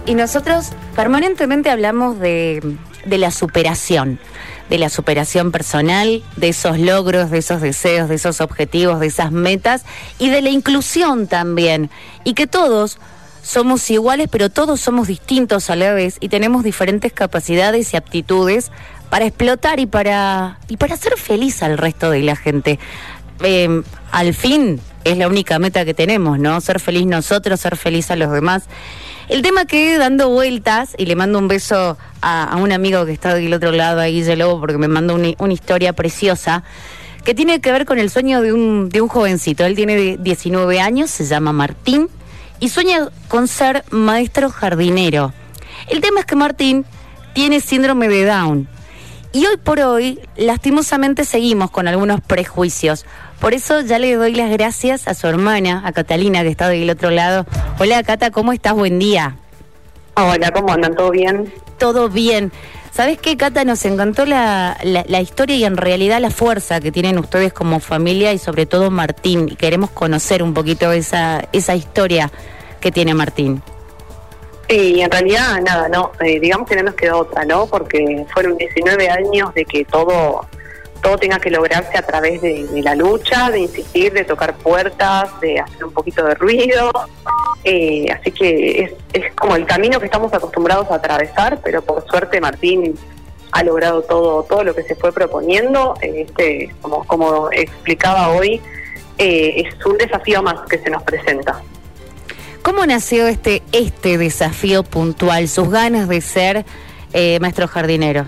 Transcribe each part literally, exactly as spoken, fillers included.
y nosotros permanentemente hablamos de, de la superación, de la superación personal, de esos logros, de esos deseos, de esos objetivos, de esas metas y de la inclusión también. Y que todos somos iguales, pero todos somos distintos a la vez y tenemos diferentes capacidades y aptitudes para explotar y para, y para hacer feliz al resto de la gente. Eh, al fin es la única meta que tenemos, ¿no? Ser feliz nosotros, ser feliz a los demás. El tema que dando vueltas, y le mando un beso a, a un amigo que está del otro lado ahí, Guille Lobo, porque me mandó una, una historia preciosa, que tiene que ver con el sueño de un, de un jovencito. Él tiene diecinueve años, se llama Martín, y sueña con ser maestro jardinero. El tema es que Martín tiene síndrome de Down, y hoy por hoy, lastimosamente, seguimos con algunos prejuicios. Por eso ya le doy las gracias a su hermana, a Catalina, que está del otro lado. Hola, Cata, ¿cómo estás? Buen día. Hola, ¿cómo andan? ¿Todo bien? Todo bien. ¿Sabés qué, Cata? Nos encantó la, la, la historia y en realidad la fuerza que tienen ustedes como familia y sobre todo Martín. Y queremos conocer un poquito esa, esa historia que tiene Martín. Y en realidad, nada, no, eh, digamos que no nos quedó otra, ¿no? Porque fueron diecinueve años de que todo... todo tenga que lograrse a través de, de la lucha, de insistir, de tocar puertas, de hacer un poquito de ruido. Eh, así que es, es como el camino que estamos acostumbrados a atravesar, pero por suerte Martín ha logrado todo todo lo que se fue proponiendo. Eh, este, como, como explicaba hoy, eh, es un desafío más que se nos presenta. ¿Cómo nació este, este desafío puntual, sus ganas de ser eh, maestro jardinero?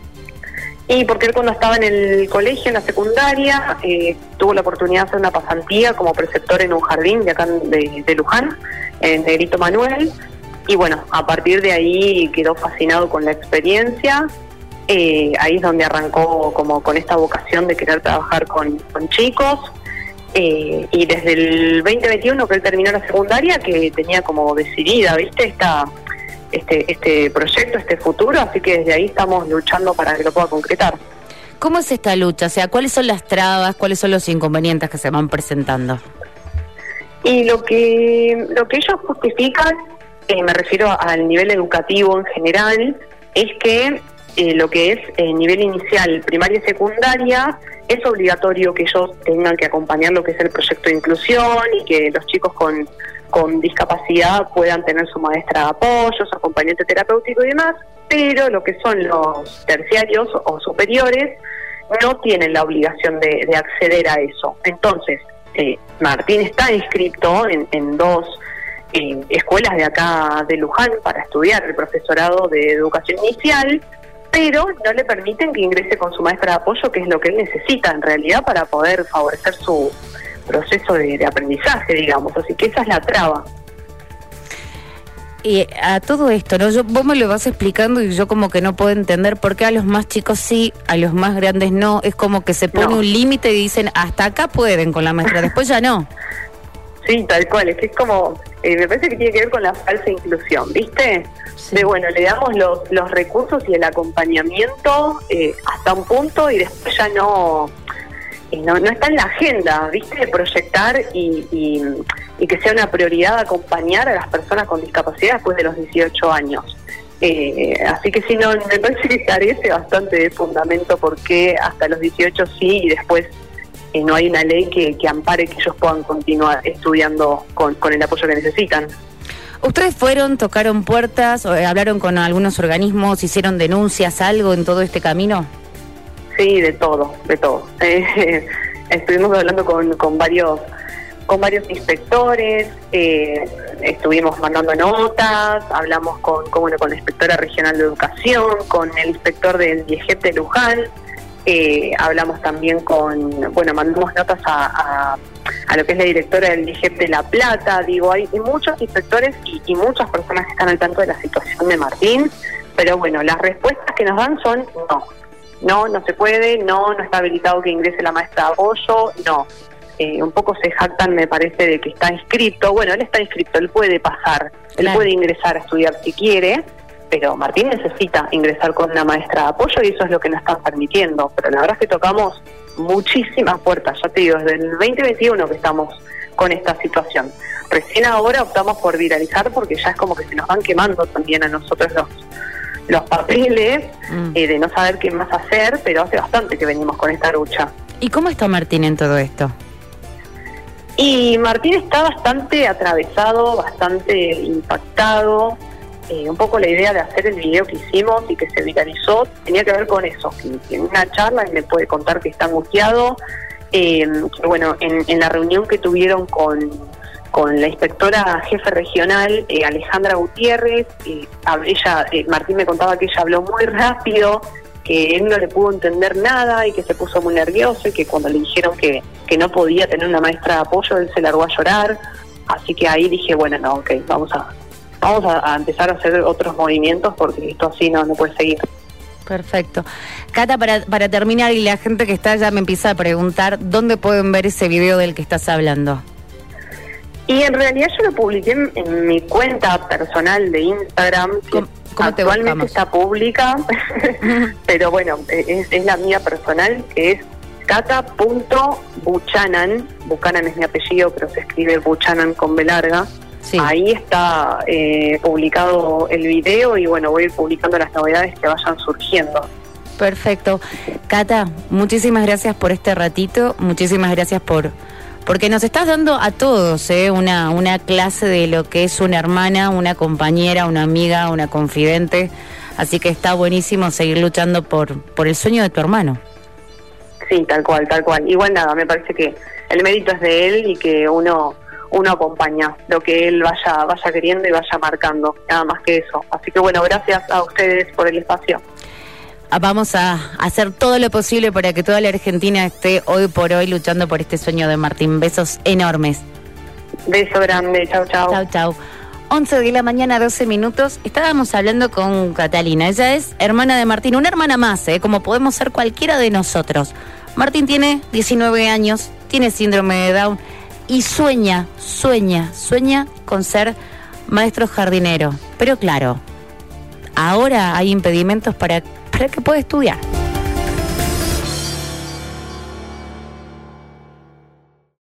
Y porque él cuando estaba en el colegio, en la secundaria, eh, tuvo la oportunidad de hacer una pasantía como preceptor en un jardín de acá de, de Luján, en Negrito Manuel, y bueno, a partir de ahí quedó fascinado con la experiencia. Eh, ahí es donde arrancó como con esta vocación de querer trabajar con, con chicos, eh, y desde el veinte veintiuno que él terminó la secundaria, que tenía como decidida, ¿viste? Esta... Este, este proyecto, este futuro, así que desde ahí estamos luchando para que lo pueda concretar. ¿Cómo es esta lucha? O sea, ¿cuáles son las trabas, cuáles son los inconvenientes que se van presentando? Y lo que lo que ellos justifican, eh, me refiero al nivel educativo en general, es que eh, lo que es el nivel inicial, primaria y secundaria, es obligatorio que ellos tengan que acompañar lo que es el proyecto de inclusión y que los chicos con con discapacidad puedan tener su maestra de apoyo, su acompañante terapéutico y demás, pero lo que son los terciarios o superiores no tienen la obligación de, de acceder a eso. Entonces, eh, Martín está inscrito en, en dos eh, escuelas de acá de Luján para estudiar el profesorado de educación inicial, pero no le permiten que ingrese con su maestra de apoyo, que es lo que él necesita en realidad para poder favorecer su proceso de, de aprendizaje, digamos, así que esa es la traba. Y a todo esto, ¿no? Yo, vos me lo vas explicando y yo como que no puedo entender por qué a los más chicos sí, a los más grandes no. Es como que se pone no. un límite y dicen, hasta acá pueden con la maestra, después ya no. Sí, tal cual, es que es como, eh, me parece que tiene que ver con la falsa inclusión, ¿viste? Sí. De bueno, le damos los, los recursos y el acompañamiento eh, hasta un punto y después ya no... No, no está en la agenda, ¿viste? De proyectar y, y, y que sea una prioridad acompañar a las personas con discapacidad después de los dieciocho años. Eh, así que sí, no, me parece que carece bastante de fundamento porque hasta los dieciocho sí y después eh, no hay una ley que, que ampare que ellos puedan continuar estudiando con, con el apoyo que necesitan. ¿Ustedes fueron, tocaron puertas, o hablaron con algunos organismos, hicieron denuncias, algo en todo este camino? Sí, de todo, de todo. Eh, estuvimos hablando con, con varios con varios inspectores, eh, estuvimos mandando notas, hablamos con, con, bueno, con la inspectora regional de educación, con el inspector del D I E G E P de Luján, eh, hablamos también con, bueno, mandamos notas a, a, a lo que es la directora del D I E G E P de La Plata. Digo, hay, hay muchos inspectores y, y muchas personas que están al tanto de la situación de Martín, pero bueno, las respuestas que nos dan son no. No, no se puede, no, no está habilitado que ingrese la maestra de apoyo, no. Eh, un poco se jactan, me parece, de que está inscrito. Bueno, él está inscrito, él puede pasar, él claro. puede ingresar a estudiar si quiere, pero Martín necesita ingresar con una maestra de apoyo y eso es lo que nos están permitiendo. Pero la verdad es que tocamos muchísimas puertas, ya te digo, desde el veinte veintiuno que estamos con esta situación. recién ahora optamos por viralizar porque ya es como que se nos van quemando también a nosotros los, los papeles mm. eh, de no saber qué más hacer, pero hace bastante que venimos con esta lucha. ¿Y cómo está Martín en todo esto? Y Martín está bastante atravesado, bastante impactado. Eh, un poco la idea de hacer el video que hicimos y que se viralizó tenía que ver con eso, que, que en una charla él me puede contar que está angustiado. Eh, que bueno, en, en la reunión que tuvieron con, con la inspectora jefe regional, eh, Alejandra Gutiérrez, eh, ella, eh, Martín me contaba que ella habló muy rápido, que él no le pudo entender nada y que se puso muy nervioso y que cuando le dijeron que, que no podía tener una maestra de apoyo, él se largó a llorar. Así que ahí dije, bueno, no, ok, vamos a vamos a, a empezar a hacer otros movimientos porque esto así no, no puede seguir. Perfecto. Cata, para, para terminar, y la gente que está ya me empieza a preguntar, ¿dónde pueden ver ese video del que estás hablando? Y en realidad yo lo publiqué en, en mi cuenta personal de Instagram, que ¿Cómo, cómo actualmente está pública, pero bueno, es, es la mía personal, que es cata punto buchanan, Buchanan es mi apellido, pero se escribe Buchanan con B larga. Sí. Ahí está eh, publicado el video y bueno, voy a ir publicando las novedades que vayan surgiendo. Perfecto. Cata, muchísimas gracias por este ratito, muchísimas gracias por porque nos estás dando a todos eh, una, una clase de lo que es una hermana, una compañera, una amiga, una confidente, así que está buenísimo seguir luchando por, por el sueño de tu hermano. Sí, tal cual, tal cual. Igual nada, me parece que el mérito es de él y que uno... uno acompaña lo que él vaya vaya queriendo y vaya marcando, nada más que eso. Así que bueno, gracias a ustedes por el espacio. Vamos a hacer todo lo posible para que toda la Argentina esté hoy por hoy luchando por este sueño de Martín. Besos enormes. Beso grande, chau, chau. Chau, chau. once de la mañana, doce minutos. Estábamos hablando con Catalina. Ella es hermana de Martín, una hermana más, ¿eh? Como podemos ser cualquiera de nosotros. Martín tiene diecinueve años, tiene síndrome de Down y sueña, sueña, sueña con ser maestro jardinero. Pero claro, ahora hay impedimentos para, para que pueda estudiar.